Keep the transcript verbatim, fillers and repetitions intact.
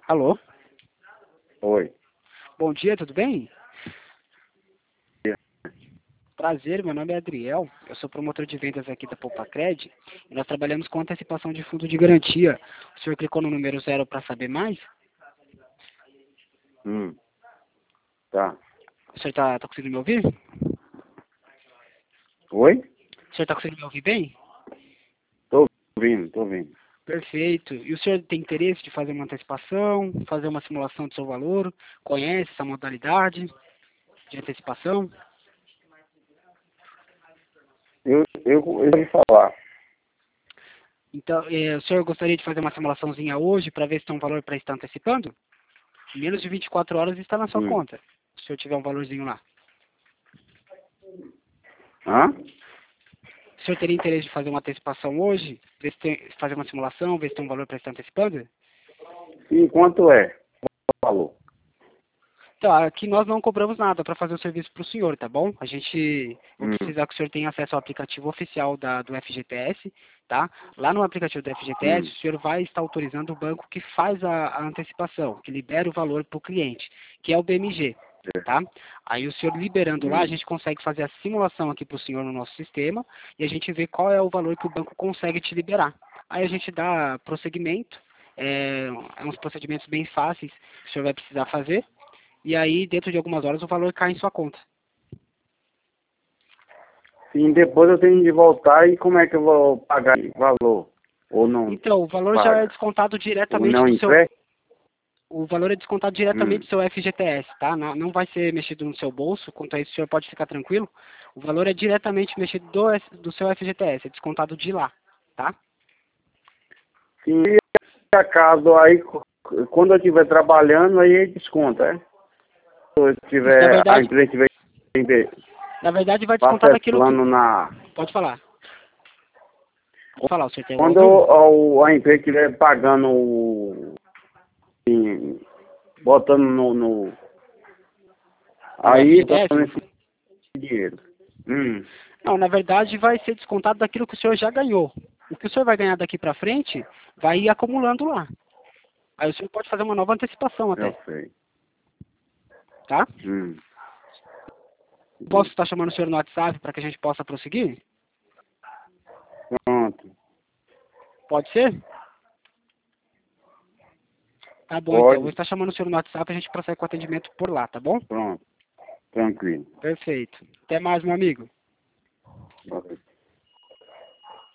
Alô? Oi. Bom dia, tudo bem? Prazer, meu nome é Adriel, eu sou promotor de vendas aqui da Poupacred e nós trabalhamos com antecipação de fundo de garantia. O senhor clicou no número zero para saber mais? Hum. Tá. O senhor está tá conseguindo me ouvir? Oi? O senhor está conseguindo me ouvir bem? Tô ouvindo, tô ouvindo. Perfeito. E o senhor tem interesse de fazer uma antecipação, fazer uma simulação do seu valor? Conhece essa modalidade de antecipação? Eu, eu, eu vou falar. Então, eh, o senhor gostaria de fazer uma simulaçãozinha hoje para ver se tem um valor para estar antecipando? Em menos de vinte e quatro horas está na sua Hum. conta, se o senhor tiver um valorzinho lá. Hã? O senhor teria interesse de fazer uma antecipação hoje? Ver se tem, fazer uma simulação, ver se tem um valor para estar antecipando? Sim, quanto é? Falou. Então, aqui nós não cobramos nada para fazer o serviço para o senhor, tá bom? A gente vai Hum. precisar que o senhor tenha acesso ao aplicativo oficial da, do F G T S, tá? Lá no aplicativo do F G T S, Hum. o senhor vai estar autorizando o banco que faz a, a antecipação, que libera o valor para o cliente, que é o B M G, tá? Aí o senhor liberando lá, a Hum. gente consegue fazer a simulação aqui para o senhor no nosso sistema e a gente vê qual é o valor que o banco consegue te liberar. Aí a gente dá prosseguimento, é, é uns procedimentos bem fáceis que o senhor vai precisar fazer, e aí, dentro de algumas horas, o valor cai em sua conta. Sim, depois eu tenho de voltar e como é que eu vou pagar esse valor? Ou não Então, o valor já é paga? descontado Ou diretamente não do seu... empresta? O valor é descontado diretamente Hum. do seu F G T S, tá? Não, não vai ser mexido no seu bolso, quanto a isso o senhor pode ficar tranquilo. O valor é diretamente mexido do, S- do seu F G T S, é descontado de lá, tá? Sim, e acaso aí, quando eu estiver trabalhando, aí desconta, é? Se eu Isso, na tiver, a verdade, empresa estiver na verdade vai descontar daquilo que... parcelando na... Pode falar. Pode falar, o senhor tem alguma Quando dúvida? o- a empresa estiver pagando, o- assim, botando no, no No aí dando F G T S? esse dinheiro. Hum, Não, na verdade vai ser descontado daquilo que o senhor já ganhou. O que o senhor vai ganhar daqui para frente vai ir acumulando lá. Aí o senhor pode fazer uma nova antecipação eu até, sei. tá? Hum, Posso estar chamando o senhor no WhatsApp para que a gente possa prosseguir? pronto. Pode ser? Tá bom, então. Eu vou Pode, estar chamando o senhor no WhatsApp e a gente prossegue com o atendimento por lá, tá bom? pronto. Tranquilo. Perfeito. Até mais, meu amigo. Ok.